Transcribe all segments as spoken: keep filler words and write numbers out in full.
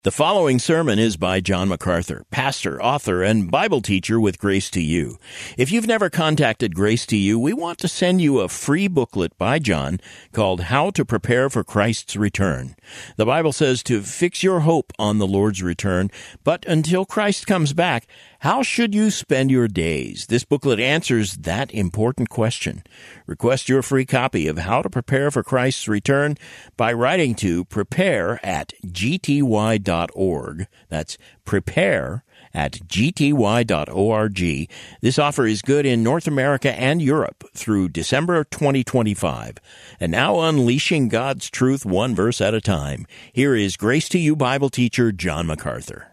The following sermon is by John MacArthur, pastor, author, and Bible teacher with Grace to You. If you've never contacted Grace to You, we want to send you a free booklet by John called How to Prepare for Christ's Return. The Bible says to fix your hope on the Lord's return, but until Christ comes back, how should you spend your days? This booklet answers that important question. Request your free copy of How to Prepare for Christ's Return by writing to prepare at g t y dot org. That's prepare at g t y dot org. This offer is good in North America and Europe through December twenty twenty-five. And now unleashing God's truth one verse at a time. Here is Grace to You Bible teacher John MacArthur.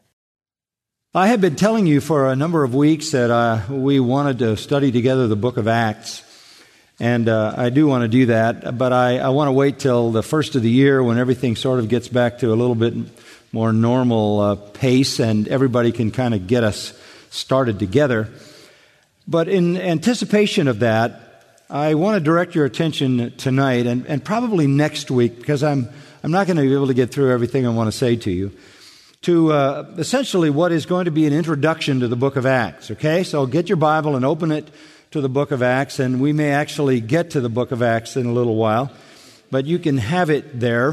I have been telling you for a number of weeks that uh, we wanted to study together the book of Acts, and uh, I do want to do that, but I, I want to wait till the first of the year when everything sort of gets back to a little bit more normal uh, pace and everybody can kind of get us started together. But in anticipation of that, I want to direct your attention tonight and, and probably next week, because I'm, I'm not going to be able to get through everything I want to say to you, to uh, essentially what is going to be an introduction to the book of Acts, okay? So get your Bible and open it to the book of Acts, and we may actually get to the book of Acts in a little while, but you can have it there.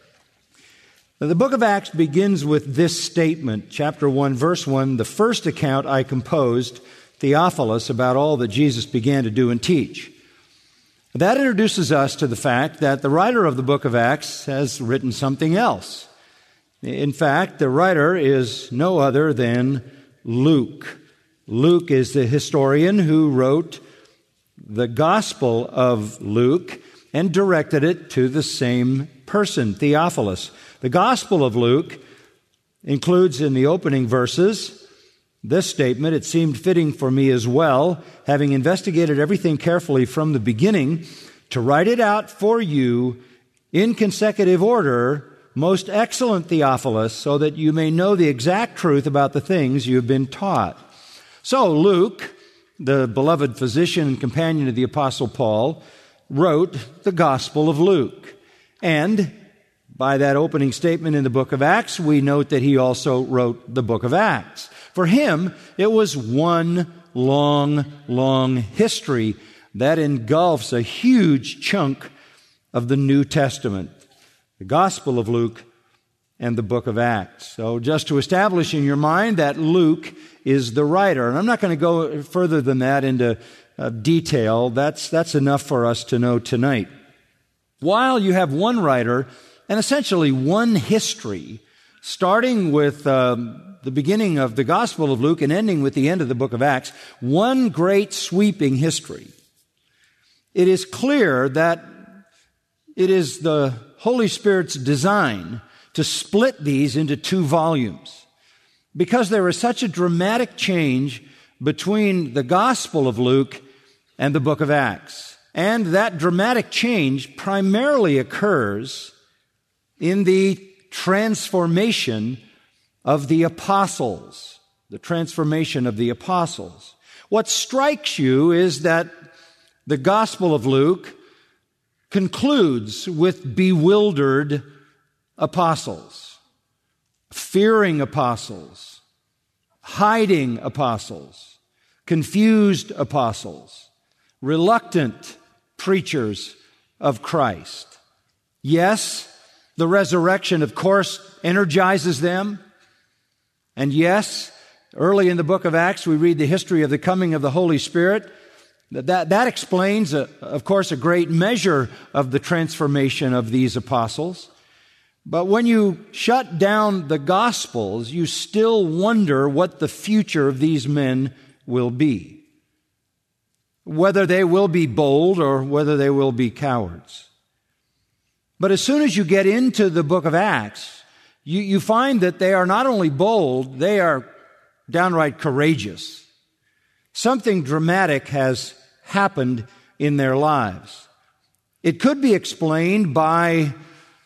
Now, the book of Acts begins with this statement, chapter one, verse one, the first account I composed, Theophilus, about all that Jesus began to do and teach. That introduces us to the fact that the writer of the book of Acts has written something else. In fact, the writer is no other than Luke. Luke is the historian who wrote the Gospel of Luke and directed it to the same person, Theophilus. The Gospel of Luke includes in the opening verses this statement, "It seemed fitting for me as well, having investigated everything carefully from the beginning, to write it out for you in consecutive order, most excellent Theophilus, so that you may know the exact truth about the things you have been taught." So Luke, the beloved physician and companion of the Apostle Paul, wrote the Gospel of Luke. And by that opening statement in the book of Acts, we note that he also wrote the book of Acts. For him, it was one long, long history that engulfs a huge chunk of the New Testament. The Gospel of Luke and the book of Acts. So just to establish in your mind that Luke is the writer. And I'm not going to go further than that into uh, detail. That's, that's enough for us to know tonight. While you have one writer and essentially one history, starting with um, the beginning of the Gospel of Luke and ending with the end of the book of Acts, one great sweeping history, it is clear that it is the Holy Spirit's design to split these into two volumes, because there is such a dramatic change between the Gospel of Luke and the book of Acts. And that dramatic change primarily occurs in the transformation of the apostles, the transformation of the apostles. What strikes you is that the Gospel of Luke concludes with bewildered apostles, fearing apostles, hiding apostles, confused apostles, reluctant preachers of Christ. Yes, the resurrection, of course, energizes them. And yes, early in the book of Acts, we read the history of the coming of the Holy Spirit. That, that explains, uh, of course, a great measure of the transformation of these apostles. But when you shut down the Gospels, you still wonder what the future of these men will be. Whether they will be bold or whether they will be cowards. But as soon as you get into the book of Acts, you, you find that they are not only bold, they are downright courageous. Something dramatic has happened in their lives. It could be explained by,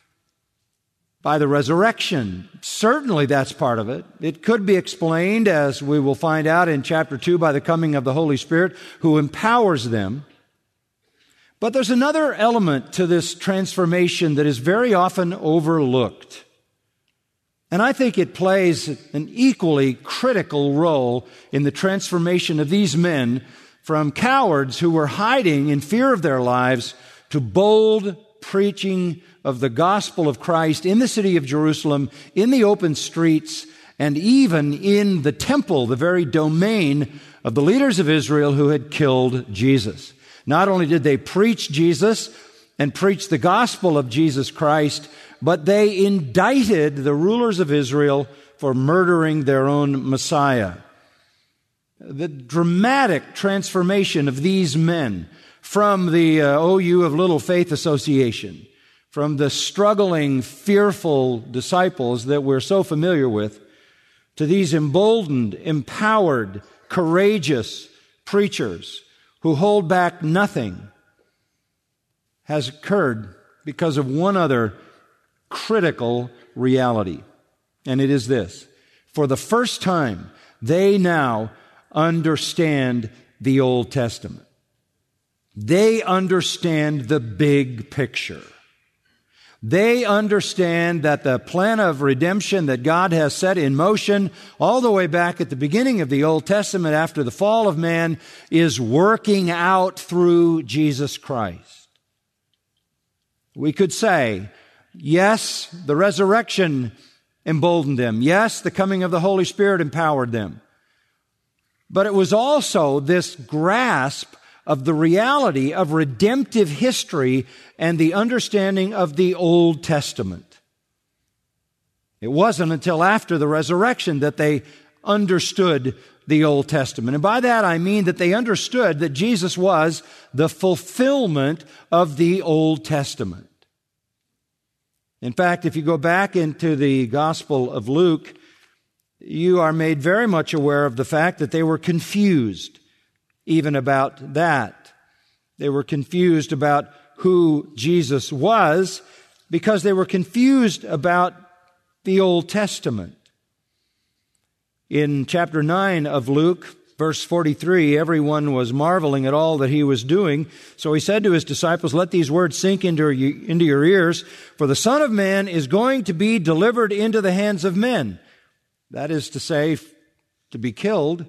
by the resurrection. Certainly that's part of it. It could be explained, as we will find out in chapter two, by the coming of the Holy Spirit who empowers them. But there's another element to this transformation that is very often overlooked. And I think it plays an equally critical role in the transformation of these men from cowards who were hiding in fear of their lives to bold preaching of the gospel of Christ in the city of Jerusalem, in the open streets, and even in the temple, the very domain of the leaders of Israel who had killed Jesus. Not only did they preach Jesus and preach the gospel of Jesus Christ, but they indicted the rulers of Israel for murdering their own Messiah. The dramatic transformation of these men from the uh, O U of Little Faith Association, from the struggling, fearful disciples that we're so familiar with, to these emboldened, empowered, courageous preachers who hold back nothing, has occurred because of one other critical reality. And it is this: for the first time, they now understand the Old Testament. They understand the big picture. They understand that the plan of redemption that God has set in motion all the way back at the beginning of the Old Testament after the fall of man is working out through Jesus Christ. We could say, yes, the resurrection emboldened them. Yes, the coming of the Holy Spirit empowered them. But it was also this grasp of the reality of redemptive history and the understanding of the Old Testament. It wasn't until after the resurrection that they understood the Old Testament. And by that I mean that they understood that Jesus was the fulfillment of the Old Testament. In fact, if you go back into the Gospel of Luke, you are made very much aware of the fact that they were confused even about that. They were confused about who Jesus was because they were confused about the Old Testament. In chapter nine of Luke, verse forty-three, everyone was marveling at all that he was doing. So he said to his disciples, "Let these words sink into your, into your ears, for the Son of Man is going to be delivered into the hands of men." That is to say, to be killed.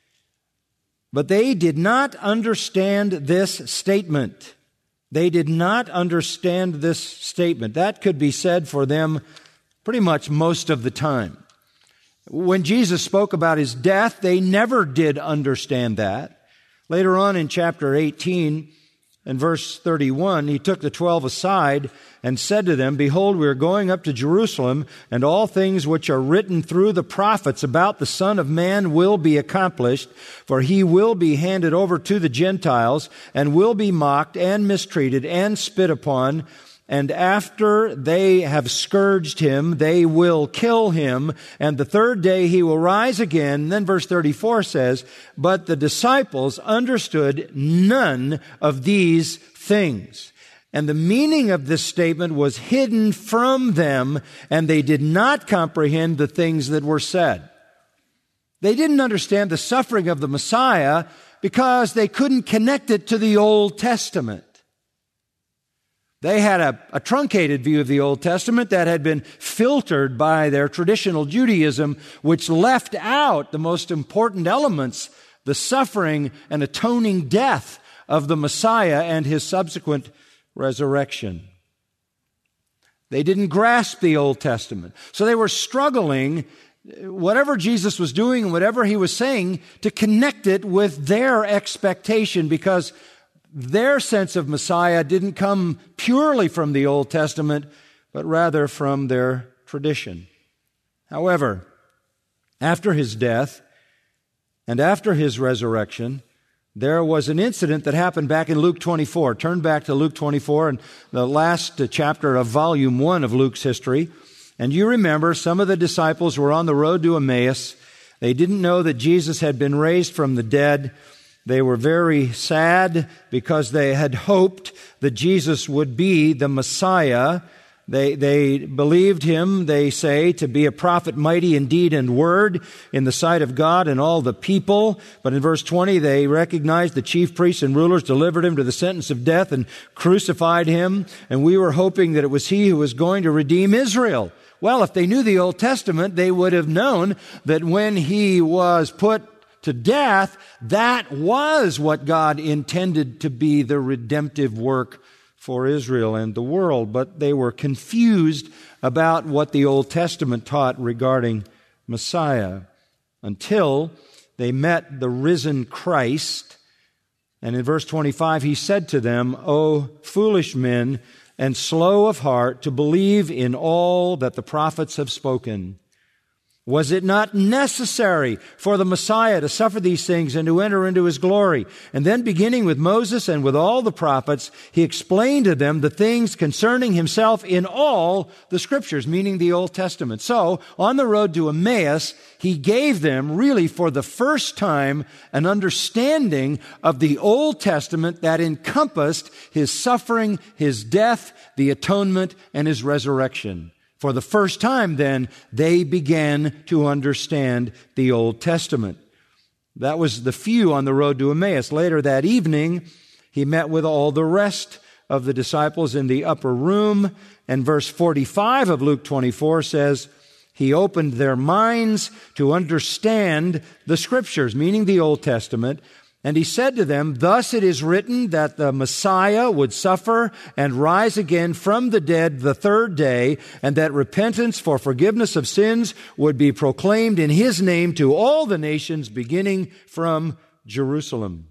But they did not understand this statement. They did not understand this statement. That could be said for them pretty much most of the time. When Jesus spoke about his death, they never did understand that. Later on in chapter eighteen and verse thirty-one, he took the twelve aside and said to them, "Behold, we are going up to Jerusalem, and all things which are written through the prophets about the Son of Man will be accomplished, for he will be handed over to the Gentiles, and will be mocked and mistreated and spit upon. And after they have scourged him, they will kill him, and the third day he will rise again." And then verse thirty-four says, "But the disciples understood none of these things." And the meaning of this statement was hidden from them, and they did not comprehend the things that were said. They didn't understand the suffering of the Messiah because they couldn't connect it to the Old Testament. They had a, a truncated view of the Old Testament that had been filtered by their traditional Judaism, which left out the most important elements, the suffering and atoning death of the Messiah and his subsequent resurrection. They didn't grasp the Old Testament. So they were struggling, whatever Jesus was doing, whatever he was saying, to connect it with their expectation, because their sense of Messiah didn't come purely from the Old Testament, but rather from their tradition. However, after his death and after his resurrection, there was an incident that happened back in Luke twenty-four. Turn back to Luke twenty-four and the last chapter of volume one of Luke's history. And you remember some of the disciples were on the road to Emmaus. They didn't know that Jesus had been raised from the dead. They were very sad because they had hoped that Jesus would be the Messiah. They, they believed him, they say, to be a prophet mighty in deed and word in the sight of God and all the people. But in verse twenty, they recognized the chief priests and rulers delivered him to the sentence of death and crucified him. And we were hoping that it was he who was going to redeem Israel. Well, if they knew the Old Testament, they would have known that when he was put to death, that was what God intended to be the redemptive work for Israel and the world. But they were confused about what the Old Testament taught regarding Messiah until they met the risen Christ. And in verse twenty-five, he said to them, O foolish men, and slow of heart to believe in all that the prophets have spoken. Was it not necessary for the Messiah to suffer these things and to enter into his glory? And then beginning with Moses and with all the prophets, he explained to them the things concerning himself in all the scriptures, meaning the Old Testament. So, on the road to Emmaus, he gave them, really for the first time, an understanding of the Old Testament that encompassed his suffering, his death, the atonement, and his resurrection. For the first time, then, they began to understand the Old Testament. That was the few on the road to Emmaus. Later that evening, he met with all the rest of the disciples in the upper room. And verse forty-five of Luke twenty-four says, he opened their minds to understand the Scriptures, meaning the Old Testament. And he said to them, thus it is written that the Messiah would suffer and rise again from the dead the third day, and that repentance for forgiveness of sins would be proclaimed in his name to all the nations, beginning from Jerusalem.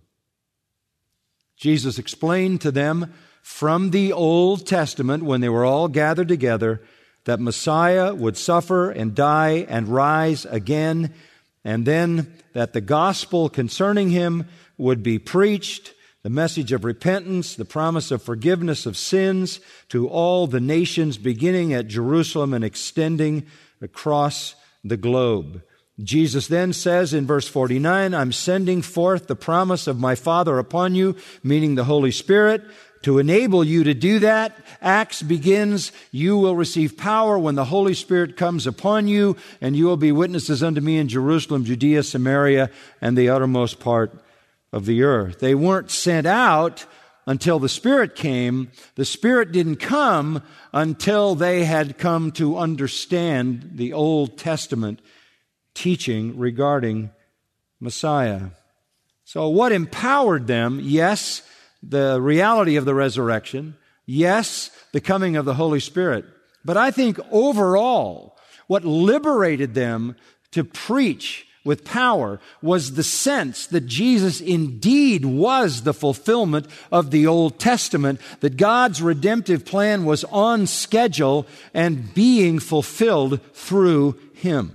Jesus explained to them from the Old Testament, when they were all gathered together, that Messiah would suffer and die and rise again, and then that the gospel concerning him would be preached, the message of repentance, the promise of forgiveness of sins to all the nations, beginning at Jerusalem and extending across the globe. Jesus then says in verse forty-nine, I'm sending forth the promise of my Father upon you, meaning the Holy Spirit, to enable you to do that. Acts begins, you will receive power when the Holy Spirit comes upon you, and you will be witnesses unto me in Jerusalem, Judea, Samaria, and the uttermost part of the earth. They weren't sent out until the Spirit came. The Spirit didn't come until they had come to understand the Old Testament teaching regarding Messiah. So what empowered them? Yes, the reality of the resurrection. Yes, the coming of the Holy Spirit. But I think overall, what liberated them to preach with power was the sense that Jesus indeed was the fulfillment of the Old Testament, that God's redemptive plan was on schedule and being fulfilled through him.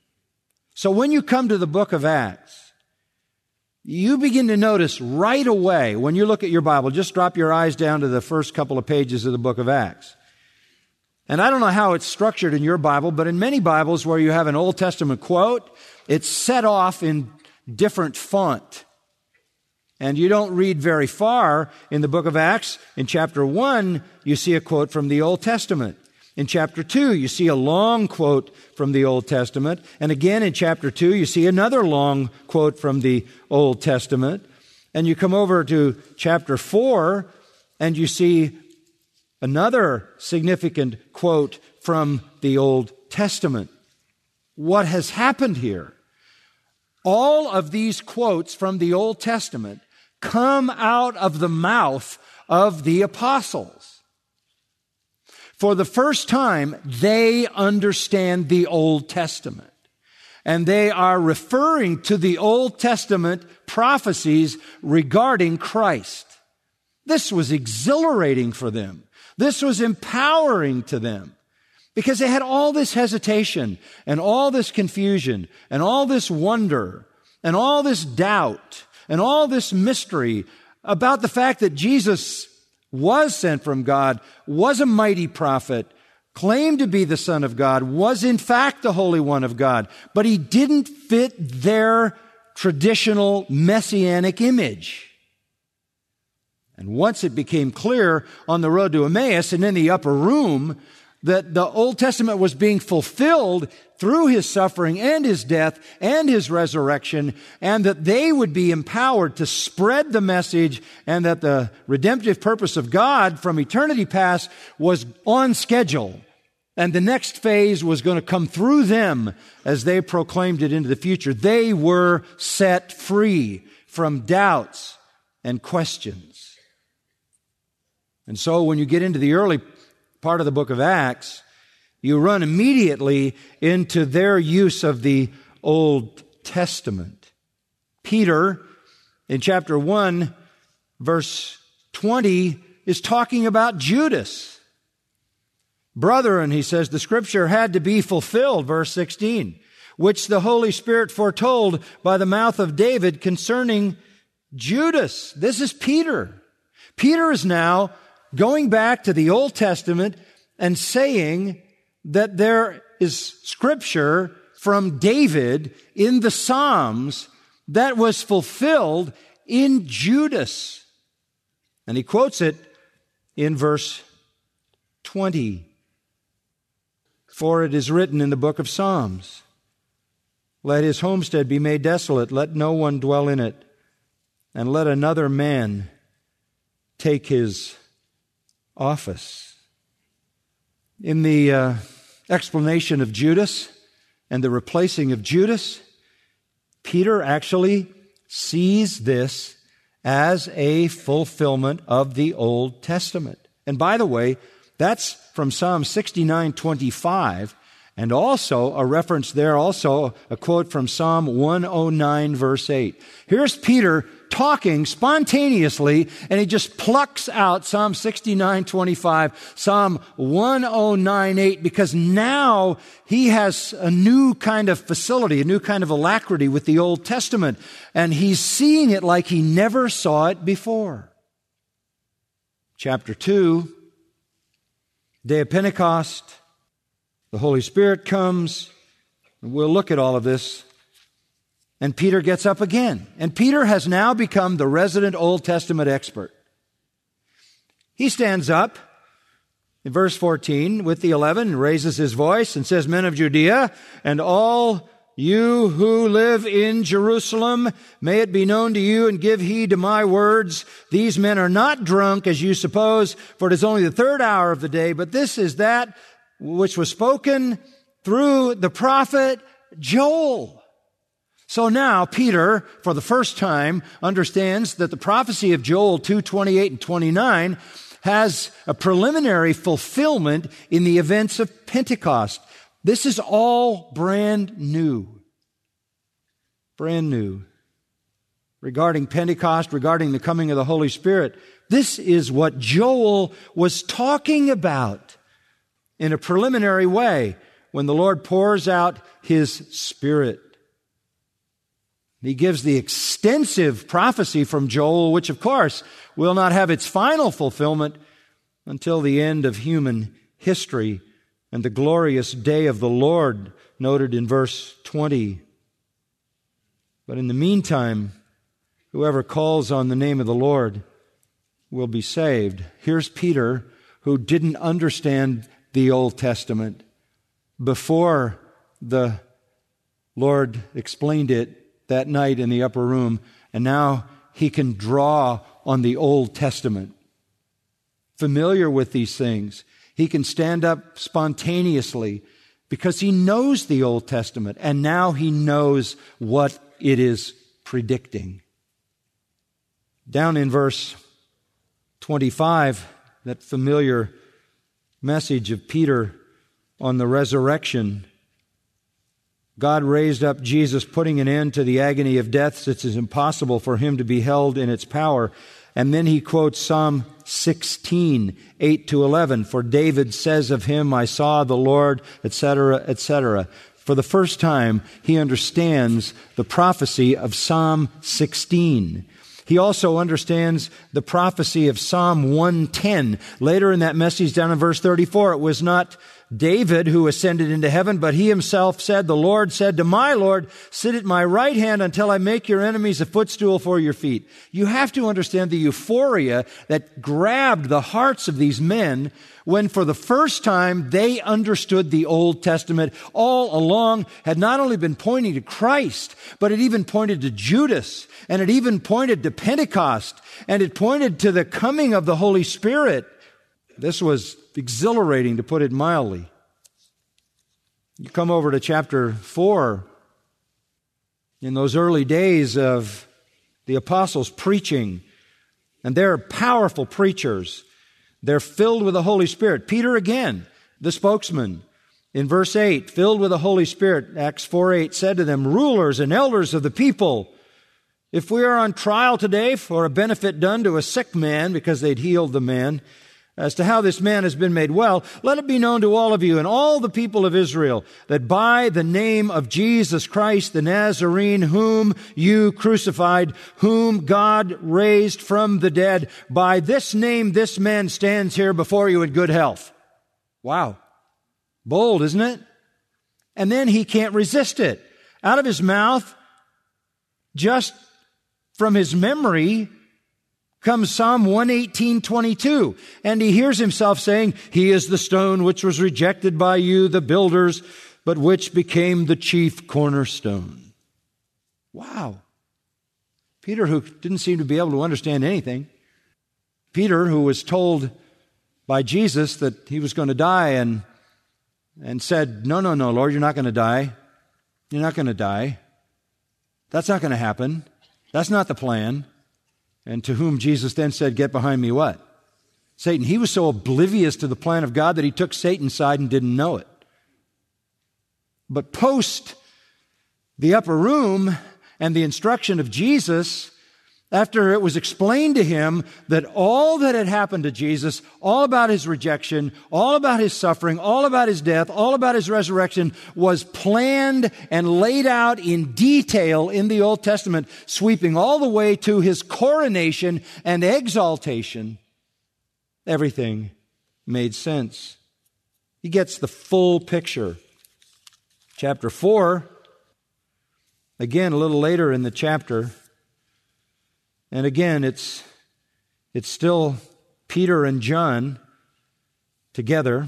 So when you come to the book of Acts, you begin to notice right away, when you look at your Bible, just drop your eyes down to the first couple of pages of the book of Acts. And I don't know how it's structured in your Bible, but in many Bibles where you have an Old Testament quote, it's set off in different font. And you don't read very far in the book of Acts. In chapter one, you see a quote from the Old Testament. In chapter two, you see a long quote from the Old Testament. And again, in chapter two, you see another long quote from the Old Testament. And you come over to chapter four, and you see another significant quote from the Old Testament. What has happened here? All of these quotes from the Old Testament come out of the mouth of the apostles. For the first time, they understand the Old Testament. And they are referring to the Old Testament prophecies regarding Christ. This was exhilarating for them. This was empowering to them. Because they had all this hesitation and all this confusion and all this wonder and all this doubt and all this mystery about the fact that Jesus was sent from God, was a mighty prophet, claimed to be the Son of God, was in fact the Holy One of God, but he didn't fit their traditional messianic image. And once it became clear on the road to Emmaus and in the upper room that the Old Testament was being fulfilled through his suffering and his death and his resurrection, and that they would be empowered to spread the message, and that the redemptive purpose of God from eternity past was on schedule And the next phase was going to come through them as they proclaimed it into the future. They were set free from doubts and questions. And so when you get into the early part of the book of Acts, you run immediately into their use of the Old Testament. Peter, in chapter one, verse twenty, is talking about Judas. Brethren, he says, the scripture had to be fulfilled, verse sixteen, which the Holy Spirit foretold by the mouth of David concerning Judas. This is Peter. Peter is now going back to the Old Testament and saying that there is scripture from David in the Psalms that was fulfilled in Judas. And he quotes it in verse twenty. For it is written in the book of Psalms, let his homestead be made desolate, let no one dwell in it, and let another man take his office. In the uh, explanation of Judas and the replacing of Judas, Peter actually sees this as a fulfillment of the Old Testament. And by the way, that's from Psalm sixty-nine twenty-five, and also a reference there, also a quote from Psalm one oh nine, verse eight. Here's Peter talking spontaneously, and he just plucks out Psalm sixty-nine twenty-five, Psalm one oh nine eight, because now he has a new kind of facility, a new kind of alacrity with the Old Testament, and he's seeing it like he never saw it before. Chapter two, day of Pentecost, the Holy Spirit comes, and we'll look at all of this. And Peter gets up again. And Peter has now become the resident Old Testament expert. He stands up in verse fourteen with the eleven, and raises his voice and says, Men of Judea, and all you who live in Jerusalem, may it be known to you, and give heed to my words. These men are not drunk, as you suppose, for it is only the third hour of the day, but this is that which was spoken through the prophet Joel. So now Peter, for the first time, understands that the prophecy of Joel two twenty-eight and twenty-nine has a preliminary fulfillment in the events of Pentecost. This is all brand new. Brand new. Regarding Pentecost, regarding the coming of the Holy Spirit, this is what Joel was talking about in a preliminary way when the Lord pours out His Spirit. He gives the extensive prophecy from Joel, which of course will not have its final fulfillment until the end of human history and the glorious day of the Lord, noted in verse twenty. But in the meantime, whoever calls on the name of the Lord will be saved. Here's Peter, who didn't understand the Old Testament before the Lord explained it that night in the upper room, and now he can draw on the Old Testament. Familiar with these things, he can stand up spontaneously because he knows the Old Testament, and now he knows what it is predicting. Down in verse twenty-five, that familiar message of Peter on the resurrection, God raised up Jesus, putting an end to the agony of death, since it is impossible for him to be held in its power. And then he quotes Psalm sixteen, eight to eleven. For David says of him, I saw the Lord, et cetera, et cetera. For the first time, he understands the prophecy of Psalm sixteen. He also understands the prophecy of Psalm one ten. Later in that message, down in verse thirty-four, it was not David who ascended into heaven, but he himself said, the Lord said to my Lord, sit at my right hand until I make your enemies a footstool for your feet. You have to understand the euphoria that grabbed the hearts of these men when for the first time they understood the Old Testament all along had not only been pointing to Christ, but it even pointed to Judas, and it even pointed to Pentecost, and it pointed to the coming of the Holy Spirit. This was exhilarating, to put it mildly. You come over to chapter four. In those early days of the apostles preaching, and they're powerful preachers. They're filled with the Holy Spirit. Peter again, the spokesman, in verse eight, filled with the Holy Spirit, Acts four eight, said to them, rulers and elders of the people, if we are on trial today for a benefit done to a sick man, because they'd healed the man, as to how this man has been made well, let it be known to all of you and all the people of Israel that by the name of Jesus Christ the Nazarene, whom you crucified, whom God raised from the dead, by this name this man stands here before you in good health. Wow. Bold, isn't it? And then he can't resist it. Out of his mouth, just from his memory, comes Psalm one eighteen twenty-two, and he hears himself saying, he is the stone which was rejected by you, the builders, but which became the chief cornerstone. Wow. Peter, who didn't seem to be able to understand anything. Peter, who was told by Jesus that he was going to die and, and said, no, no, no, Lord, you're not going to die. You're not going to die. That's not going to happen. That's not the plan. And to whom Jesus then said, get behind me what? Satan. He was so oblivious to the plan of God that he took Satan's side and didn't know it. But post the upper room and the instruction of Jesus, after it was explained to him that all that had happened to Jesus, all about his rejection, all about his suffering, all about his death, all about his resurrection, was planned and laid out in detail in the Old Testament, sweeping all the way to his coronation and exaltation, everything made sense. He gets the full picture. Chapter four, again, a little later in the chapter, and again, it's, it's still Peter and John together.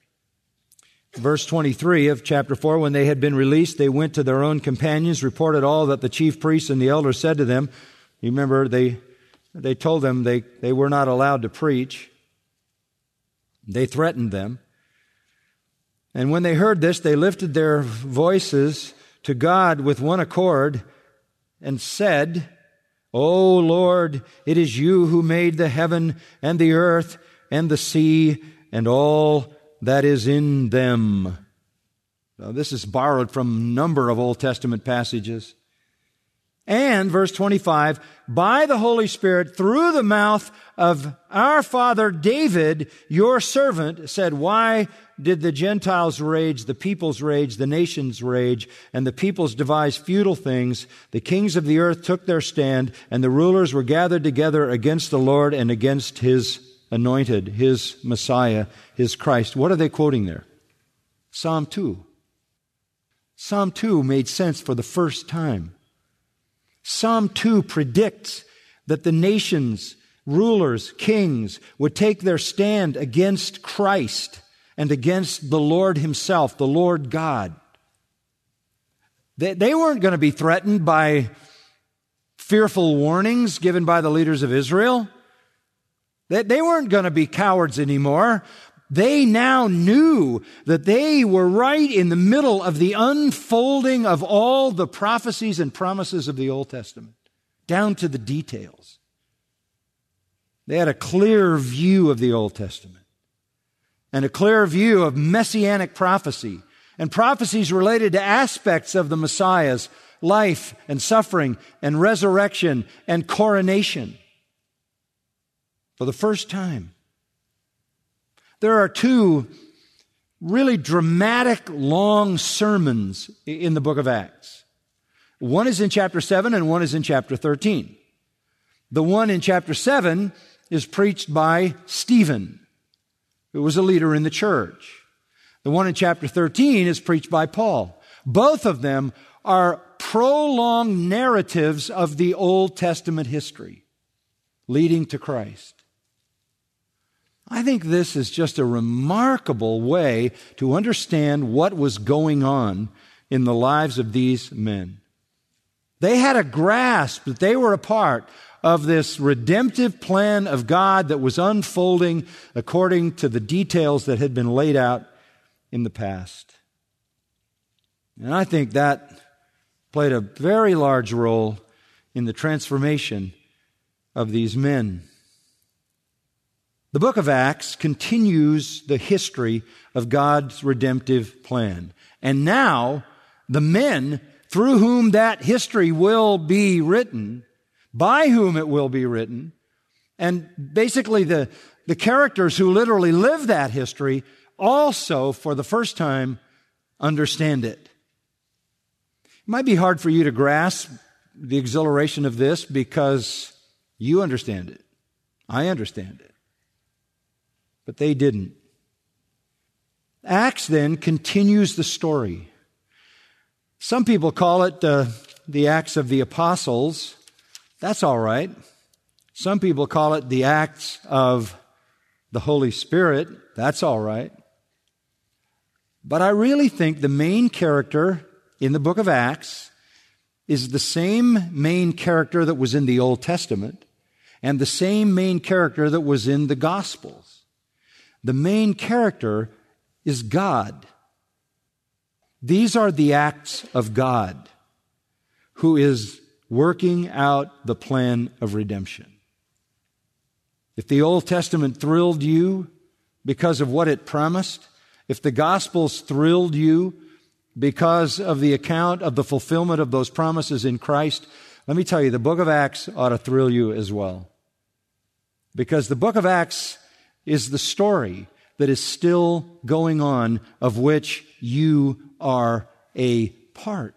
Verse twenty-three of chapter four, when they had been released, they went to their own companions, reported all that the chief priests and the elders said to them. You remember, they, they told them they, they were not allowed to preach. They threatened them. And when they heard this, they lifted their voices to God with one accord and said, O Lord, it is you who made the heaven and the earth and the sea and all that is in them. Now, this is borrowed from a number of Old Testament passages. And, verse twenty-five, by the Holy Spirit, through the mouth of our father David, your servant, said, why did the Gentiles rage, the peoples rage, the nations rage, and the peoples devise futile things? The kings of the earth took their stand, and the rulers were gathered together against the Lord and against His anointed, His Messiah, His Christ. What are they quoting there? Psalm two. Psalm two made sense for the first time. Psalm two predicts that the nations, rulers, kings would take their stand against Christ and against the Lord Himself, the Lord God. They, they weren't going to be threatened by fearful warnings given by the leaders of Israel. They, they weren't going to be cowards anymore. They now knew that they were right in the middle of the unfolding of all the prophecies and promises of the Old Testament, down to the details. They had a clear view of the Old Testament and a clear view of messianic prophecy and prophecies related to aspects of the Messiah's life and suffering and resurrection and coronation. For the first time, there are two really dramatic, long sermons in the book of Acts. One is in chapter seven and one is in chapter thirteen. The one in chapter seven is preached by Stephen, who was a leader in the church. The one in chapter thirteen is preached by Paul. Both of them are prolonged narratives of the Old Testament history leading to Christ. I think this is just a remarkable way to understand what was going on in the lives of these men. They had a grasp that they were a part of this redemptive plan of God that was unfolding according to the details that had been laid out in the past. And I think that played a very large role in the transformation of these men. The book of Acts continues the history of God's redemptive plan. And now, the men through whom that history will be written, by whom it will be written, and basically the, the characters who literally live that history also, for the first time, understand it. It might be hard for you to grasp the exhilaration of this because you understand it. I understand it. But they didn't. Acts then continues the story. Some people call it uh, the Acts of the Apostles. That's all right. Some people call it the Acts of the Holy Spirit. That's all right. But I really think the main character in the book of Acts is the same main character that was in the Old Testament and the same main character that was in the Gospels. The main character is God. These are the acts of God, who is working out the plan of redemption. If the Old Testament thrilled you because of what it promised, if the Gospels thrilled you because of the account of the fulfillment of those promises in Christ, let me tell you, the book of Acts ought to thrill you as well. Because the book of Acts is the story that is still going on, of which you are a part.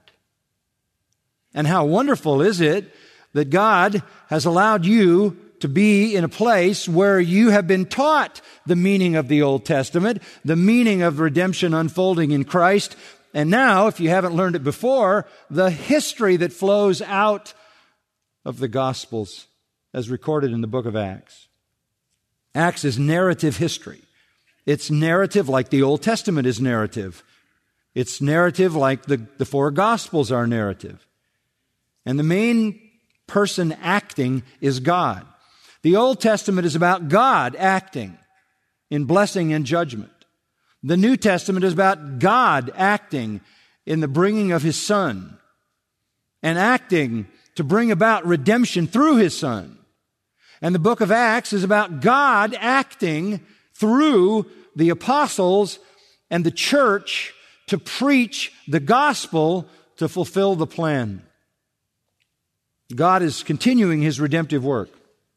And how wonderful is it that God has allowed you to be in a place where you have been taught the meaning of the Old Testament, the meaning of redemption unfolding in Christ, and now, if you haven't learned it before, the history that flows out of the Gospels as recorded in the book of Acts. Acts is narrative history. It's narrative like the Old Testament is narrative. It's narrative like the, the four Gospels are narrative. And the main person acting is God. The Old Testament is about God acting in blessing and judgment. The New Testament is about God acting in the bringing of His Son and acting to bring about redemption through His Son. And the book of Acts is about God acting through the apostles and the church to preach the gospel to fulfill the plan. God is continuing His redemptive work.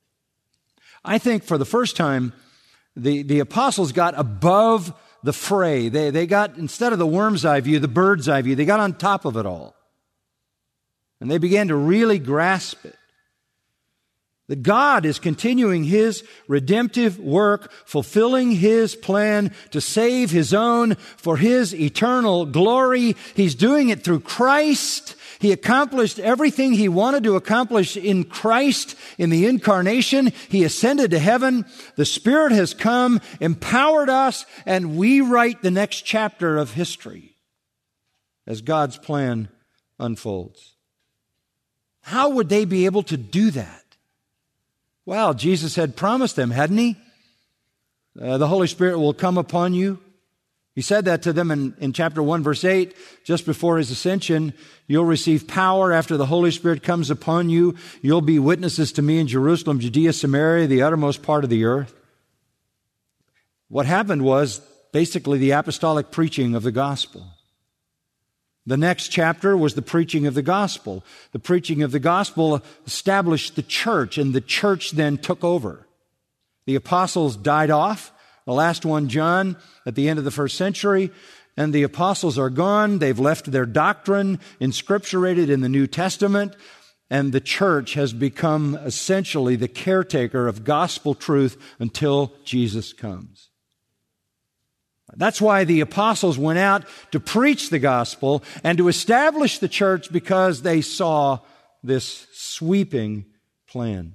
I think for the first time, the, the apostles got above the fray. They, they got, instead of the worm's eye view, the bird's eye view. They got on top of it all. And they began to really grasp it. That God is continuing His redemptive work, fulfilling His plan to save His own for His eternal glory. He's doing it through Christ. He accomplished everything He wanted to accomplish in Christ in the incarnation. He ascended to heaven. The Spirit has come, empowered us, and we write the next chapter of history as God's plan unfolds. How would they be able to do that? Well, Jesus had promised them, hadn't He? Uh, the Holy Spirit will come upon you. He said that to them in, in chapter one, verse eight, just before His ascension. You'll receive power after the Holy Spirit comes upon you. You'll be witnesses to Me in Jerusalem, Judea, Samaria, the uttermost part of the earth. What happened was basically the apostolic preaching of the gospel. The next chapter was the preaching of the gospel. The preaching of the gospel established the church, and the church then took over. The apostles died off. The last one, John, at the end of the first century, and the apostles are gone. They've left their doctrine inscripturated in the New Testament, and the church has become essentially the caretaker of gospel truth until Jesus comes. That's why the apostles went out to preach the gospel and to establish the church, because they saw this sweeping plan.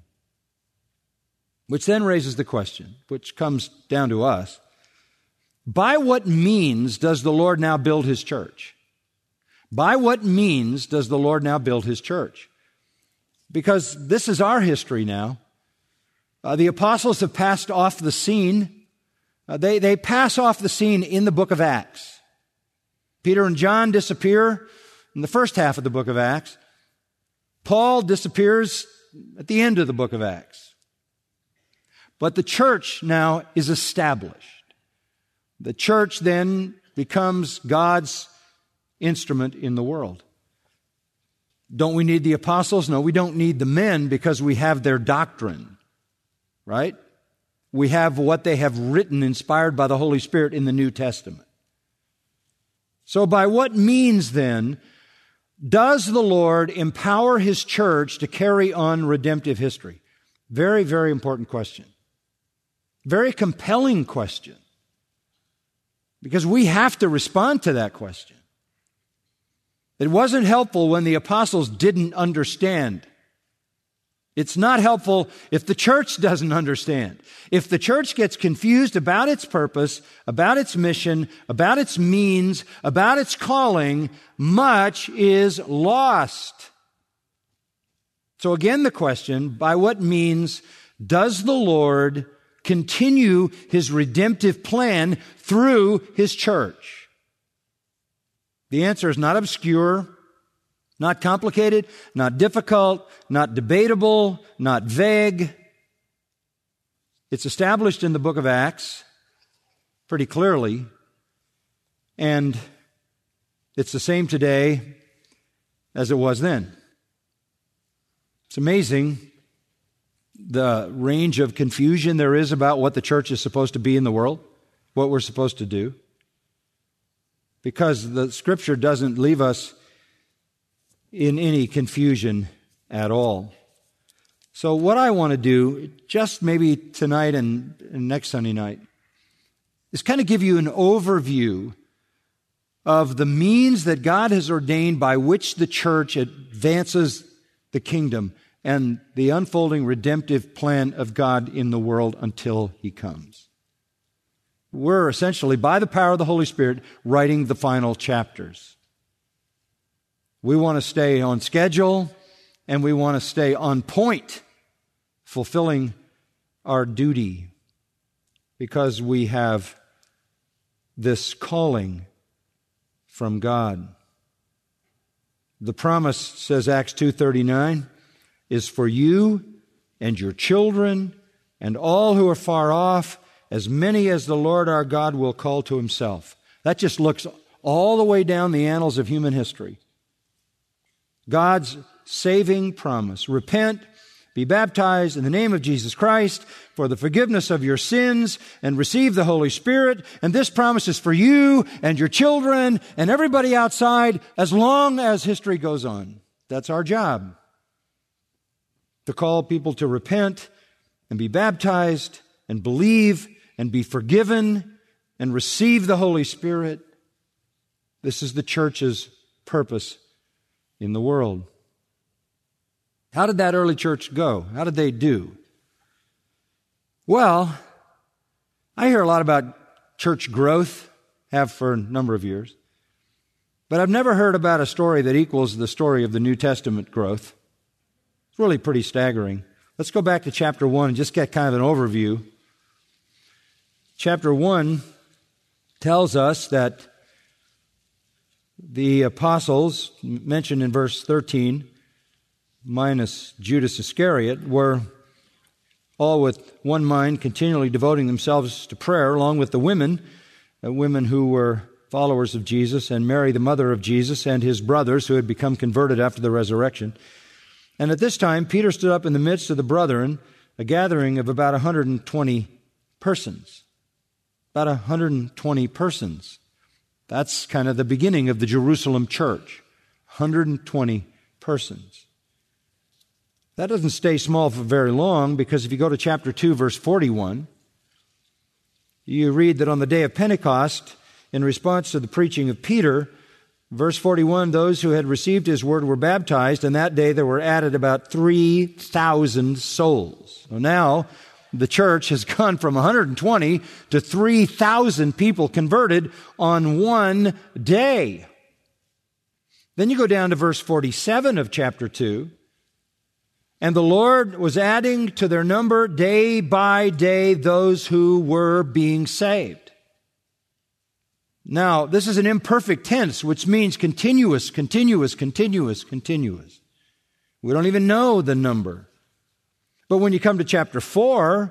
Which then raises the question, which comes down to us. By what means does the Lord now build His church? By what means does the Lord now build His church? Because this is our history now. Uh, the apostles have passed off the scene. Uh, they, they pass off the scene in the book of Acts. Peter and John disappear in the first half of the book of Acts. Paul disappears at the end of the book of Acts. But the church now is established. The church then becomes God's instrument in the world. Don't we need the apostles? No, we don't need the men because we have their doctrine, right? We have what they have written, inspired by the Holy Spirit in the New Testament. So by what means then does the Lord empower His church to carry on redemptive history? Very, very important question. Very compelling question. Because we have to respond to that question. It wasn't helpful when the apostles didn't understand. It's not helpful if the church doesn't understand. If the church gets confused about its purpose, about its mission, about its means, about its calling, much is lost. So again, the question, by what means does the Lord continue His redemptive plan through His church? The answer is not obscure, not complicated, not difficult, not debatable, not vague. It's established in the book of Acts pretty clearly, and it's the same today as it was then. It's amazing the range of confusion there is about what the church is supposed to be in the world, what we're supposed to do, because the Scripture doesn't leave us in any confusion at all. So what I want to do, just maybe tonight and, and next Sunday night, is kind of give you an overview of the means that God has ordained by which the church advances the kingdom and the unfolding redemptive plan of God in the world until He comes. We're essentially, by the power of the Holy Spirit, writing the final chapters. We want to stay on schedule, and we want to stay on point, fulfilling our duty, because we have this calling from God. The promise, says Acts two thirty-nine, is for you and your children and all who are far off, as many as the Lord our God will call to Himself. That just looks all the way down the annals of human history. God's saving promise. Repent, be baptized in the name of Jesus Christ for the forgiveness of your sins, and receive the Holy Spirit. And this promise is for you and your children and everybody outside as long as history goes on. That's our job. To call people to repent and be baptized and believe and be forgiven and receive the Holy Spirit. This is the church's purpose in the world. How did that early church go? How did they do? Well, I hear a lot about church growth, have for a number of years, but I've never heard about a story that equals the story of the New Testament growth. It's really pretty staggering. Let's go back to chapter one and just get kind of an overview. Chapter one tells us that the apostles, mentioned in verse thirteen, minus Judas Iscariot, were all with one mind, continually devoting themselves to prayer, along with the women, uh, women who were followers of Jesus, and Mary, the mother of Jesus, and his brothers who had become converted after the resurrection. And at this time, Peter stood up in the midst of the brethren, a gathering of about one hundred twenty persons. About one hundred twenty persons. That's kind of the beginning of the Jerusalem church. one hundred twenty persons. That doesn't stay small for very long, because if you go to chapter two, verse forty-one, you read that on the day of Pentecost, in response to the preaching of Peter, verse forty-one, those who had received his word were baptized, and that day there were added about three thousand souls. So now, the church has gone from one hundred twenty to three thousand people converted on one day. Then you go down to verse forty-seven of chapter two. And the Lord was adding to their number day by day those who were being saved. Now, this is an imperfect tense, which means continuous, continuous, continuous, continuous. We don't even know the number. But when you come to chapter four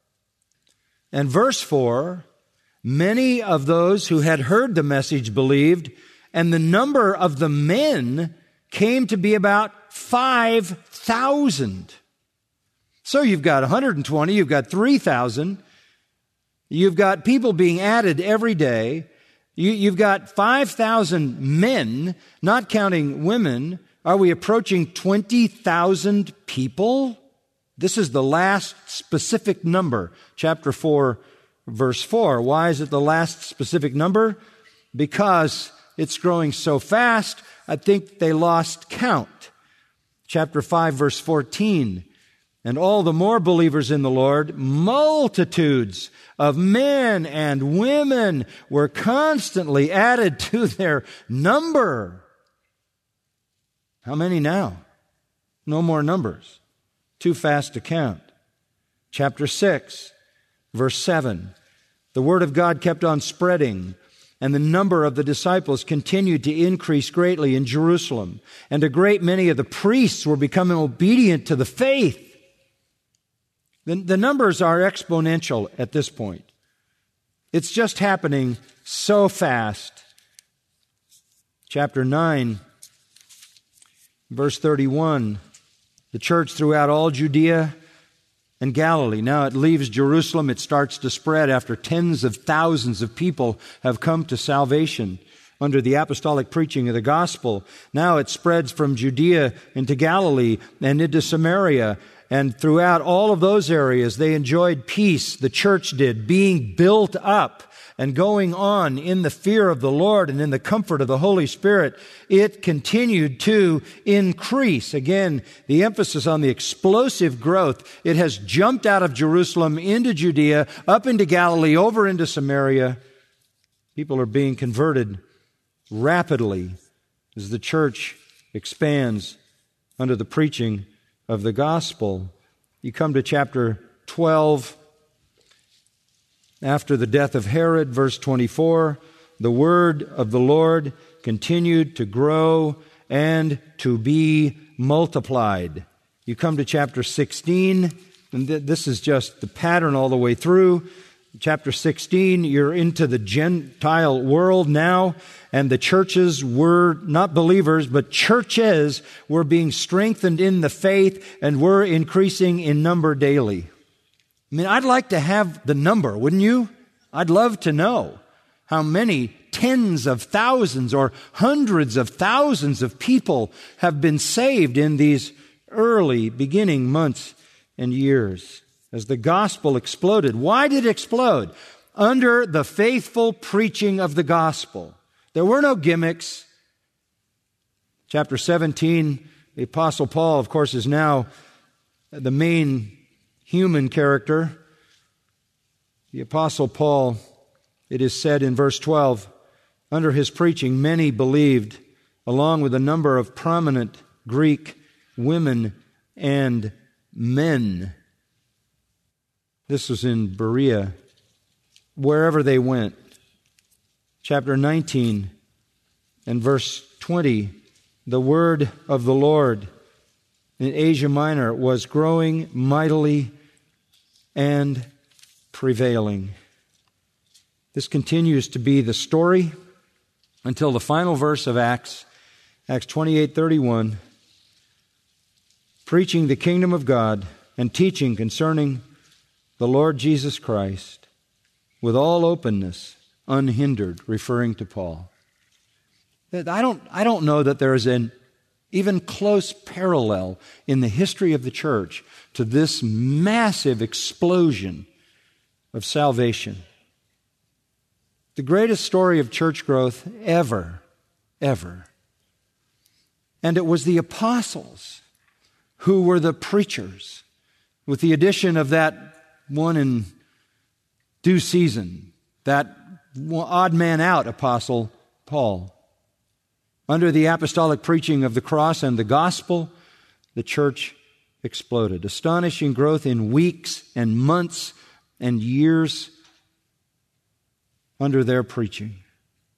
and verse four, many of those who had heard the message believed, and the number of the men came to be about five thousand. So you've got one hundred twenty, you've got three thousand, you've got people being added every day, you, you've got five thousand men, not counting women. Are we approaching twenty thousand people? This is the last specific number, chapter four, verse four. Why is it the last specific number? Because it's growing so fast, I think they lost count. Chapter five, verse fourteen. And all the more believers in the Lord, multitudes of men and women were constantly added to their number. How many now? No more numbers. Too fast to count. Chapter six, verse seven. The word of God kept on spreading, and the number of the disciples continued to increase greatly in Jerusalem. And a great many of the priests were becoming obedient to the faith. The, the numbers are exponential at this point. It's just happening so fast. Chapter nine, verse thirty-one. The church throughout all Judea and Galilee. Now it leaves Jerusalem. It starts to spread after tens of thousands of people have come to salvation under the apostolic preaching of the gospel. Now it spreads from Judea into Galilee and into Samaria. And throughout all of those areas, they enjoyed peace, the church did, being built up and going on in the fear of the Lord and in the comfort of the Holy Spirit. It continued to increase. Again, the emphasis on the explosive growth. It has jumped out of Jerusalem into Judea, up into Galilee, over into Samaria. People are being converted rapidly as the church expands under the preaching of the gospel. You come to chapter twelve. After the death of Herod, verse twenty-four, the word of the Lord continued to grow and to be multiplied. You come to chapter sixteen, and th- this is just the pattern all the way through. Chapter sixteen, you're into the Gentile world now, and the churches were not believers, but churches were being strengthened in the faith and were increasing in number daily. I mean, I'd like to have the number, wouldn't you? I'd love to know how many tens of thousands or hundreds of thousands of people have been saved in these early beginning months and years as the gospel exploded. Why did it explode? Under the faithful preaching of the gospel. There were no gimmicks. Chapter seventeen, the Apostle Paul, of course, is now the main human character. The Apostle Paul, it is said in verse twelve, under his preaching, many believed, along with a number of prominent Greek women and men. This was in Berea, wherever they went. Chapter nineteen and verse twenty, the word of the Lord in Asia Minor was growing mightily and prevailing. This continues to be the story until the final verse of Acts, Acts twenty-eight thirty-one, preaching the kingdom of God and teaching concerning the Lord Jesus Christ with all openness, unhindered, referring to Paul. I don't, I don't know that there is an even close parallel in the history of the church to this massive explosion of salvation. The greatest story of church growth ever, ever. And it was the apostles who were the preachers, with the addition of that one in due season, that odd man out apostle, Paul. Under the apostolic preaching of the cross and the gospel, the church exploded. Astonishing growth in weeks and months and years under their preaching.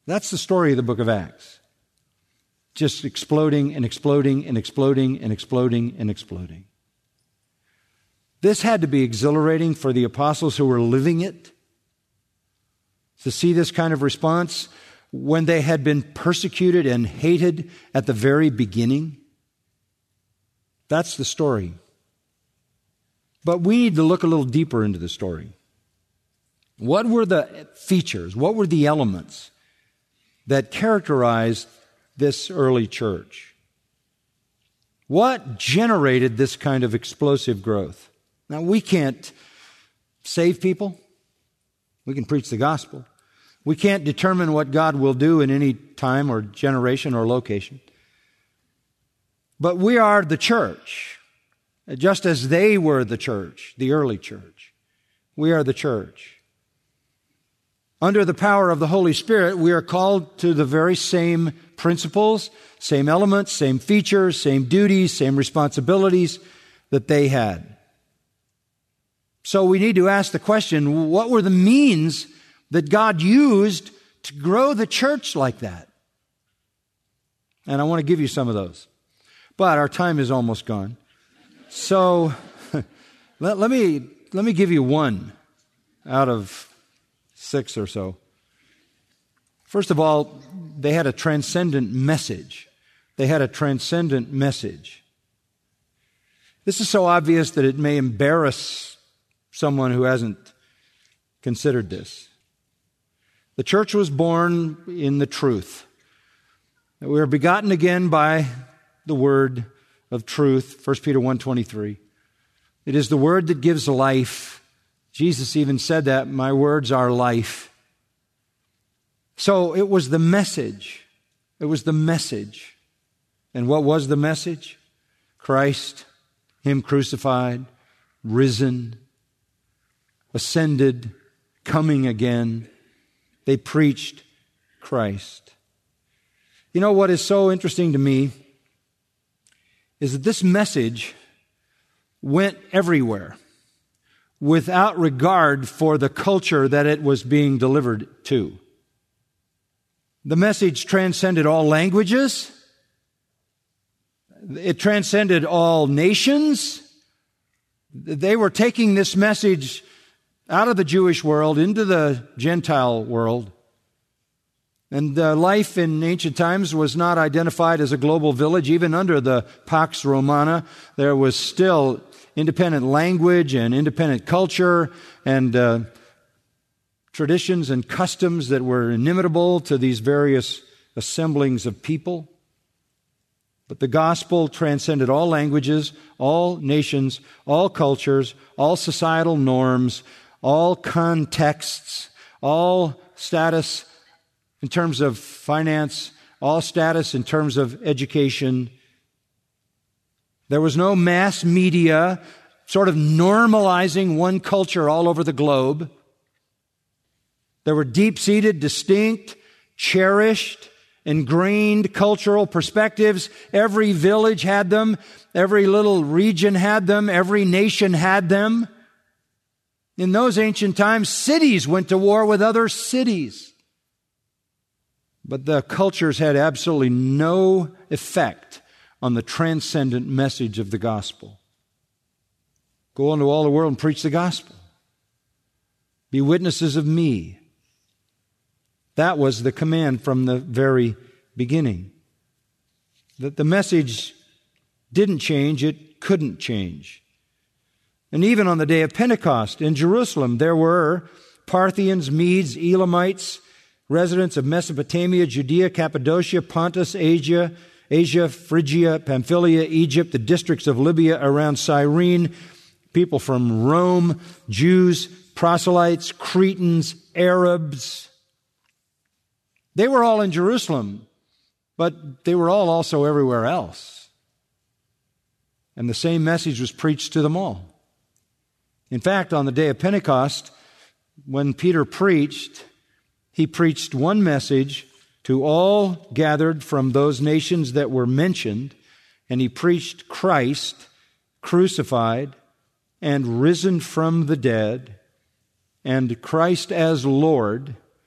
That's the story of the book of Acts. Just exploding and exploding and exploding and exploding and exploding. This had to be exhilarating for the apostles who were living it, to see this kind of response when they had been persecuted and hated at the very beginning. That's the story. But we need to look a little deeper into the story. What were the features, what were the elements that characterized this early church? What generated this kind of explosive growth? Now, we can't save people. We can preach the gospel. We can't determine what God will do in any time or generation or location. But we are the church, just as they were the church, the early church. We are the church. Under the power of the Holy Spirit, we are called to the very same principles, same elements, same features, same duties, same responsibilities that they had. So we need to ask the question, what were the means that God used to grow the church like that? And I want to give you some of those. But our time is almost gone. So let, let me let me give you one out of six or so. First of all, they had a transcendent message. They had a transcendent message. This is so obvious that it may embarrass someone who hasn't considered this. The church was born in the truth. We were begotten again by the word of truth, First Peter one twenty-three. It is the word that gives life. Jesus even said that, my words are life. So it was the message. It was the message. And what was the message? Christ, Him crucified, risen, ascended, coming again. They preached Christ. You know what is so interesting to me is that this message went everywhere without regard for the culture that it was being delivered to. The message transcended all languages. It transcended all nations. They were taking this message out of the Jewish world into the Gentile world. And uh, life in ancient times was not identified as a global village. Even under the Pax Romana, there was still independent language and independent culture and uh, traditions and customs that were inimitable to these various assemblings of people. But the gospel transcended all languages, all nations, all cultures, all societal norms, all contexts, all status in terms of finance, all status in terms of education. There was no mass media sort of normalizing one culture all over the globe. There were deep-seated, distinct, cherished, ingrained cultural perspectives. Every village had them. Every little region had them. Every nation had them. In those ancient times, cities went to war with other cities. But the cultures had absolutely no effect on the transcendent message of the gospel. Go into all the world and preach the gospel. Be witnesses of me. That was the command from the very beginning. That the message didn't change, it couldn't change. And even on the day of Pentecost in Jerusalem, there were Parthians, Medes, Elamites, residents of Mesopotamia, Judea, Cappadocia, Pontus, Asia, Asia, Phrygia, Pamphylia, Egypt, the districts of Libya around Cyrene, people from Rome, Jews, proselytes, Cretans, Arabs. They were all in Jerusalem, but they were all also everywhere else. And the same message was preached to them all. In fact, on the day of Pentecost, when Peter preached, he preached one message to all gathered from those nations that were mentioned, and he preached Christ crucified and risen from the dead, and Christ as Lord,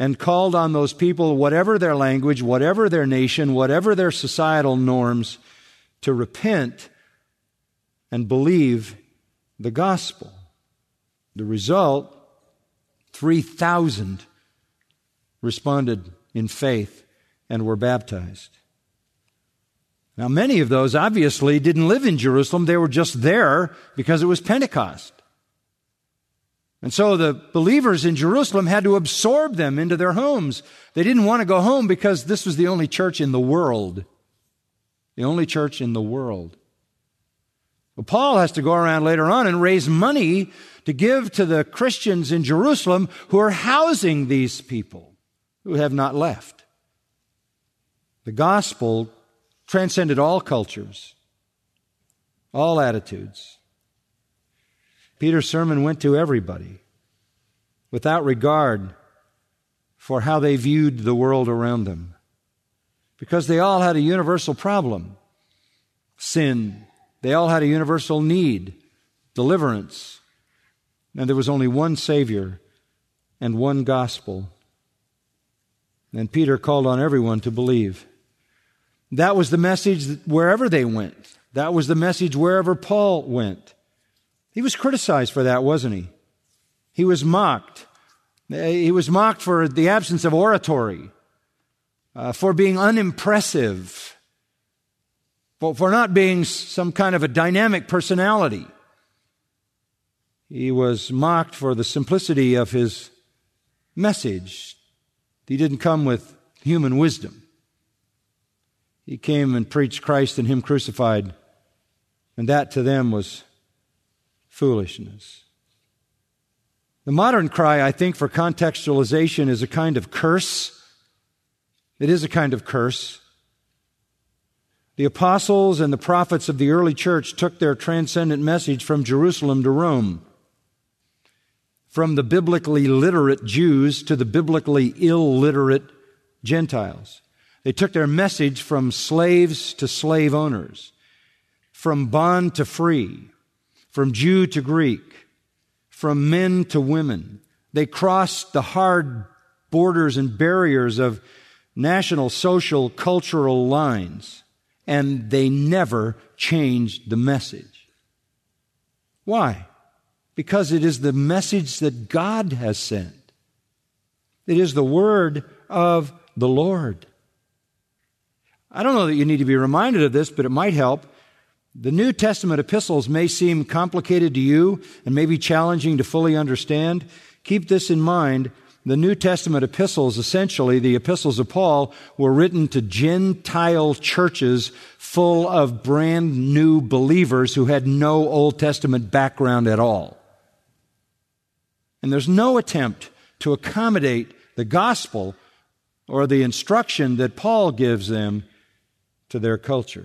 and called on those people, whatever their language, whatever their nation, whatever their societal norms, to repent and believe the gospel. The result, three thousand responded in faith and were baptized. Now, many of those obviously didn't live in Jerusalem. They were just there because it was Pentecost. And so the believers in Jerusalem had to absorb them into their homes. They didn't want to go home because this was the only church in the world. The only church in the world. Well, Paul has to go around later on and raise money to give to the Christians in Jerusalem who are housing these people who have not left. The gospel transcended all cultures, all attitudes. Peter's sermon went to everybody without regard for how they viewed the world around them, because they all had a universal problem, sin. They all had a universal need, deliverance. And there was only one Savior and one gospel. And Peter called on everyone to believe. That was the message wherever they went. That was the message wherever Paul went. He was criticized for that, wasn't he? He was mocked. He was mocked for the absence of oratory, uh, for being unimpressive, for, for not being some kind of a dynamic personality. He was mocked for the simplicity of his message. He didn't come with human wisdom. He came and preached Christ and Him crucified, and that to them was foolishness. The modern cry, I think, for contextualization is a kind of curse. It is a kind of curse. The apostles and the prophets of the early church took their transcendent message from Jerusalem to Rome, from the biblically literate Jews to the biblically illiterate Gentiles. They took their message from slaves to slave owners, from bond to free, from Jew to Greek, from men to women. They crossed the hard borders and barriers of national, social, cultural lines, and they never changed the message. Why? Because it is the message that God has sent. It is the word of the Lord. I don't know that you need to be reminded of this, but it might help. The New Testament epistles may seem complicated to you and maybe challenging to fully understand. Keep this in mind. The New Testament epistles, essentially the epistles of Paul, were written to Gentile churches full of brand new believers who had no Old Testament background at all. And there's no attempt to accommodate the gospel or the instruction that Paul gives them to their culture.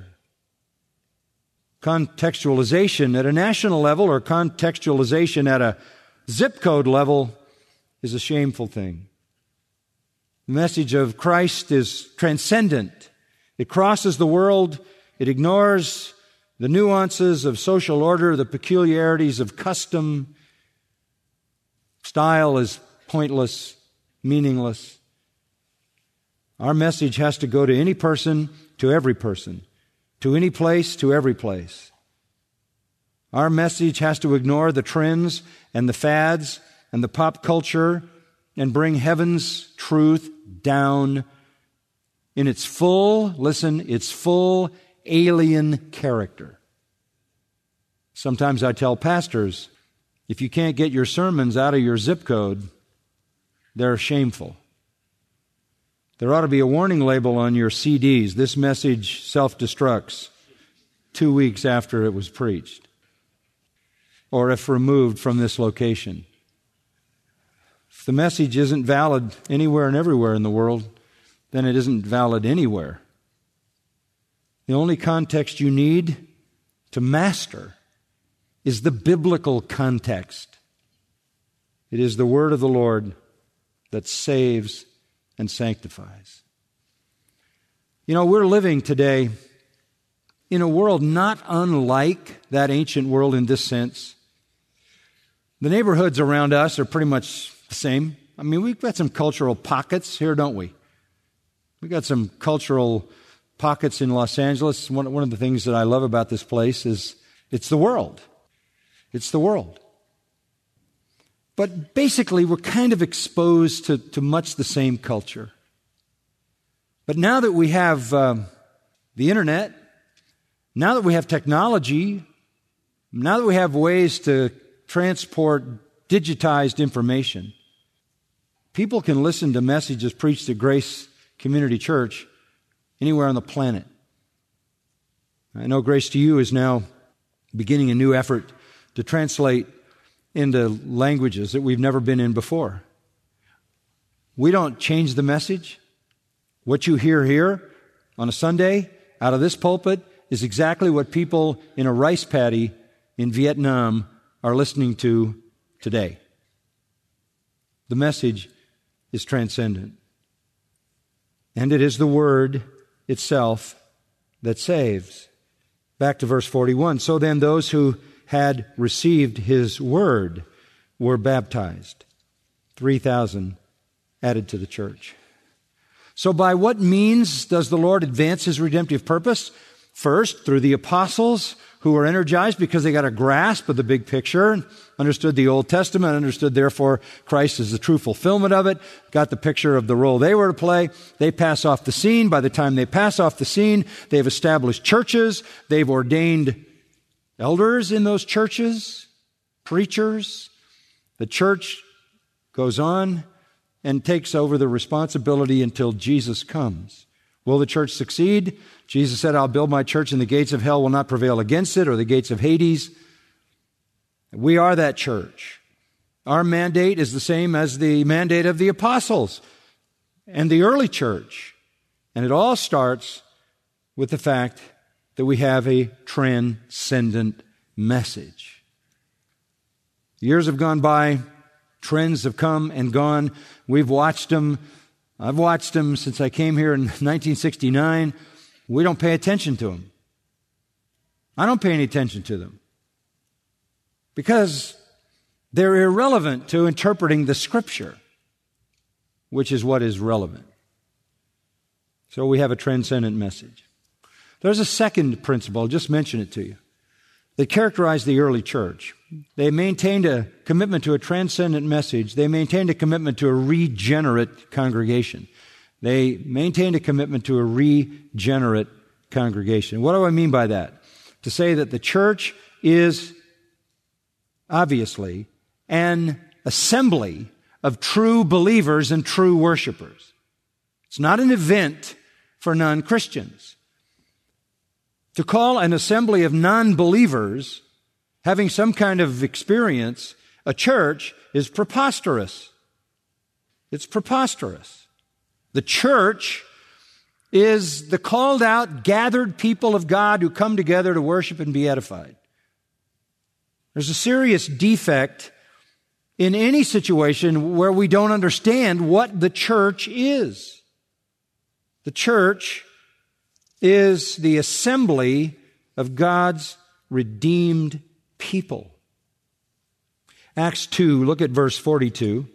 Contextualization at a national level or contextualization at a zip code level is a shameful thing. The message of Christ is transcendent. It crosses the world. It ignores the nuances of social order, the peculiarities of custom. Style is pointless, meaningless. Our message has to go to any person, to every person, to any place, to every place. Our message has to ignore the trends and the fads and the pop culture and bring heaven's truth down in its full, listen, its full alien character. Sometimes I tell pastors, if you can't get your sermons out of your zip code, they're shameful. There ought to be a warning label on your C Ds. This message self-destructs two weeks after it was preached, or if removed from this location. If the message isn't valid anywhere and everywhere in the world, then it isn't valid anywhere. The only context you need to master is the biblical context. It is the word of the Lord that saves and sanctifies. You know, we're living today in a world not unlike that ancient world in this sense. The neighborhoods around us are pretty much the same. I mean, we've got some cultural pockets here, don't we? We've got some cultural pockets in Los Angeles. One, one of the things that I love about this place is it's the world. It's the world. But basically, we're kind of exposed to, to much the same culture. But now that we have um, the internet, now that we have technology, now that we have ways to transport digitized information, people can listen to messages preached at Grace Community Church anywhere on the planet. I know Grace to You is now beginning a new effort to translate into languages that we've never been in before. We don't change the message. What you hear here on a Sunday out of this pulpit is exactly what people in a rice paddy in Vietnam are listening to today. The message is transcendent. And it is the Word itself that saves. Back to verse forty-one. So then those who had received His Word were baptized. three thousand added to the church. So by what means does the Lord advance His redemptive purpose? First, through the apostles who were energized because they got a grasp of the big picture, understood the Old Testament, understood therefore Christ is the true fulfillment of it, got the picture of the role they were to play. They pass off the scene. By the time they pass off the scene, they've established churches. They've ordained elders in those churches, preachers. The church goes on and takes over the responsibility until Jesus comes. Will the church succeed? Jesus said, I'll build my church and the gates of hell will not prevail against it, or the gates of Hades. We are that church. Our mandate is the same as the mandate of the apostles and the early church. And it all starts with the fact that we have a transcendent message. Years have gone by. Trends have come and gone. We've watched them. I've watched them since I came here in nineteen sixty-nine. We don't pay attention to them. I don't pay any attention to them because they're irrelevant to interpreting the Scripture, which is what is relevant. So we have a transcendent message. There's a second principle. I'll just mention it to you. They characterized the early church. They maintained a commitment to a transcendent message. They maintained a commitment to a regenerate congregation. They maintained a commitment to a regenerate congregation. What do I mean by that? To say that the church is obviously an assembly of true believers and true worshipers. It's not an event for non-Christians. To call an assembly of non-believers having some kind of experience a church is preposterous. It's preposterous. The church is the called out, gathered people of God who come together to worship and be edified. There's a serious defect in any situation where we don't understand what the church is. The church is the assembly of God's redeemed people. Acts two, look at verse forty-two.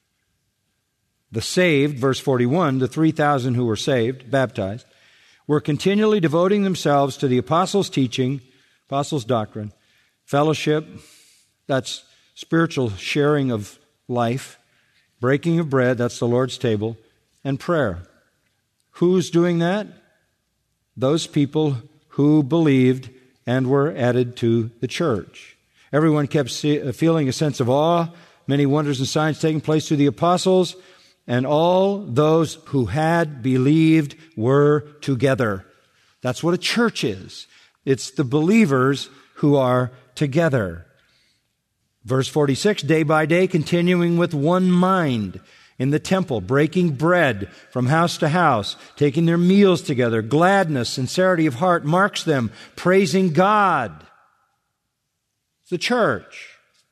The saved, verse forty-one, the three thousand who were saved, baptized, were continually devoting themselves to the apostles' teaching, apostles' doctrine, fellowship, that's spiritual sharing of life, breaking of bread, that's the Lord's table, and prayer. Who's doing that? Those people who believed and were added to the church. Everyone kept see, feeling a sense of awe, many wonders and signs taking place through the apostles, and all those who had believed were together. That's what a church is. It's the believers who are together. Verse forty-six, day by day, continuing with one mind in the temple, breaking bread from house to house, taking their meals together. Gladness, sincerity of heart marks them, praising God. It's the church.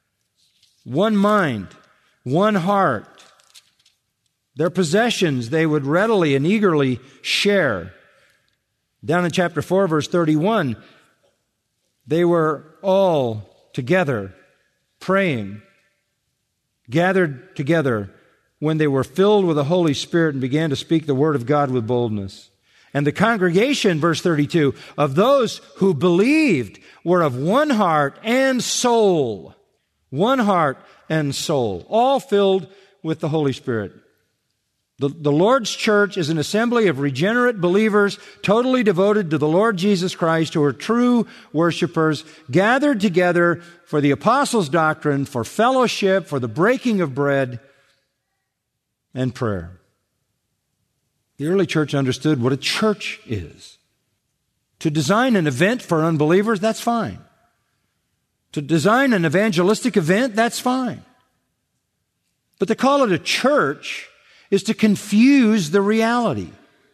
One mind, one heart. Their possessions they would readily and eagerly share. Down in chapter four, verse thirty-one, they were all together praying, gathered together when they were filled with the Holy Spirit and began to speak the word of God with boldness. And the congregation, verse thirty-two, of those who believed were of one heart and soul. One heart and soul, all filled with the Holy Spirit. The, the Lord's church is an assembly of regenerate believers totally devoted to the Lord Jesus Christ, who are true worshipers, gathered together for the apostles' doctrine, for fellowship, for the breaking of bread, and prayer. The early church understood what a church is. To design an event for unbelievers, that's fine. To design an evangelistic event, that's fine. But to call it a church is to confuse the reality.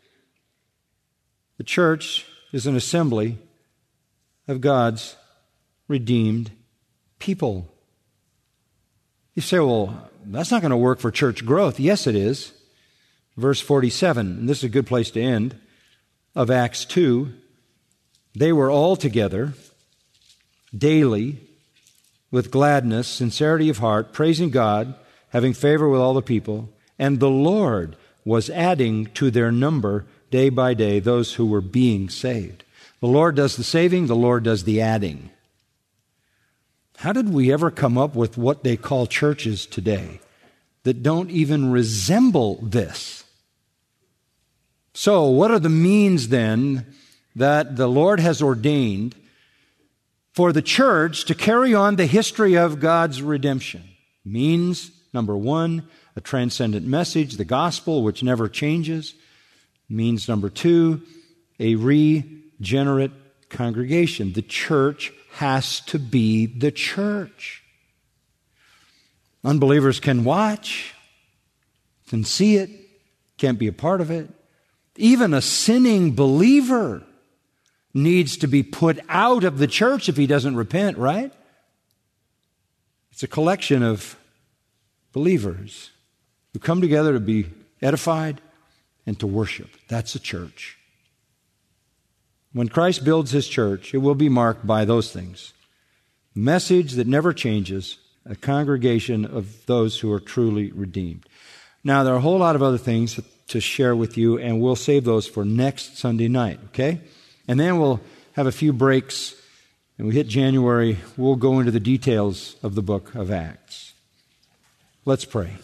The church is an assembly of God's redeemed people. You say, well, that's not going to work for church growth. Yes, it is. Verse forty-seven, and this is a good place to end, of Acts two. They were all together daily with gladness, sincerity of heart, praising God, having favor with all the people. And the Lord was adding to their number day by day those who were being saved. The Lord does the saving, the Lord does the adding. How did we ever come up with what they call churches today that don't even resemble this? So, what are the means then that the Lord has ordained for the church to carry on the history of God's redemption? Means, number one, a transcendent message, the gospel, which never changes. Means number two, a regenerate congregation. The church has to be the church. Unbelievers can watch, can see it, can't be a part of it. Even a sinning believer needs to be put out of the church if he doesn't repent, right? It's a collection of believers who come together to be edified and to worship. That's a church. When Christ builds His church, it will be marked by those things. A message that never changes, a congregation of those who are truly redeemed. Now, there are a whole lot of other things to share with you, and we'll save those for next Sunday night, okay? And then we'll have a few breaks, and we hit January. We'll go into the details of the book of Acts. Let's pray.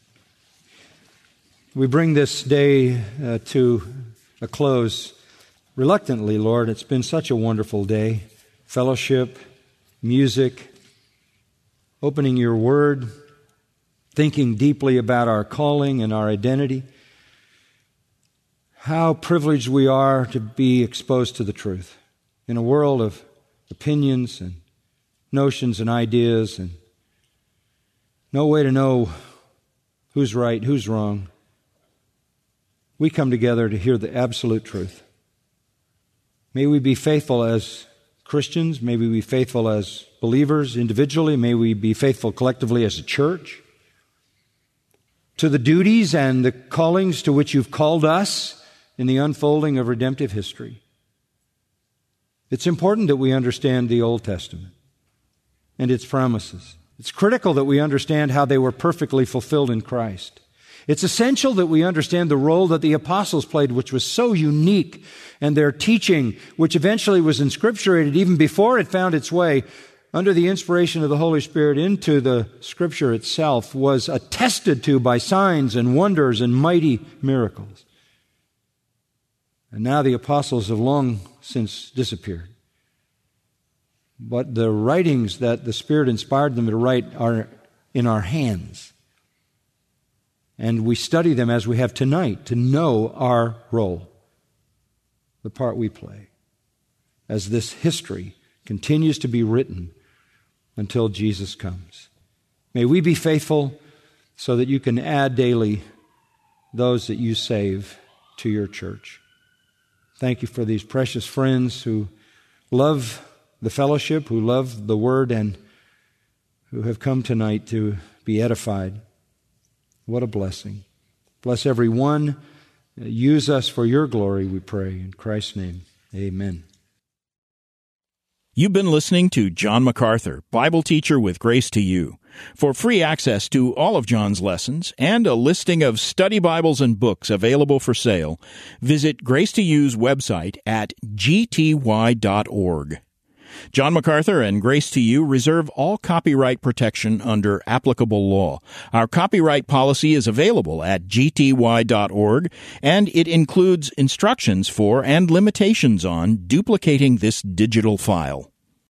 We bring this day uh, to a close reluctantly, Lord. It's been such a wonderful day. Fellowship, music, opening your word, thinking deeply about our calling and our identity. How privileged we are to be exposed to the truth in a world of opinions and notions and ideas and no way to know who's right, who's wrong. We come together to hear the absolute truth. May we be faithful as Christians. May we be faithful as believers individually. May we be faithful collectively as a church to the duties and the callings to which you've called us in the unfolding of redemptive history. It's important that we understand the Old Testament and its promises. It's critical that we understand how they were perfectly fulfilled in Christ. It's essential that we understand the role that the apostles played, which was so unique, and their teaching, which eventually was inscripturated even before it found its way under the inspiration of the Holy Spirit into the Scripture itself, was attested to by signs and wonders and mighty miracles. And now the apostles have long since disappeared. But the writings that the Spirit inspired them to write are in our hands. And we study them as we have tonight to know our role, the part we play, as this history continues to be written until Jesus comes. May we be faithful so that you can add daily those that you save to your church. Thank you for these precious friends who love the fellowship, who love the Word, and who have come tonight to be edified. What a blessing. Bless everyone. Use us for your glory, we pray. In Christ's name, amen. You've been listening to John MacArthur, Bible teacher with Grace to You. For free access to all of John's lessons and a listing of study Bibles and books available for sale, visit Grace to You's website at g t y dot org. John MacArthur and Grace to You reserve all copyright protection under applicable law. Our copyright policy is available at g t y dot org, and it includes instructions for and limitations on duplicating this digital file.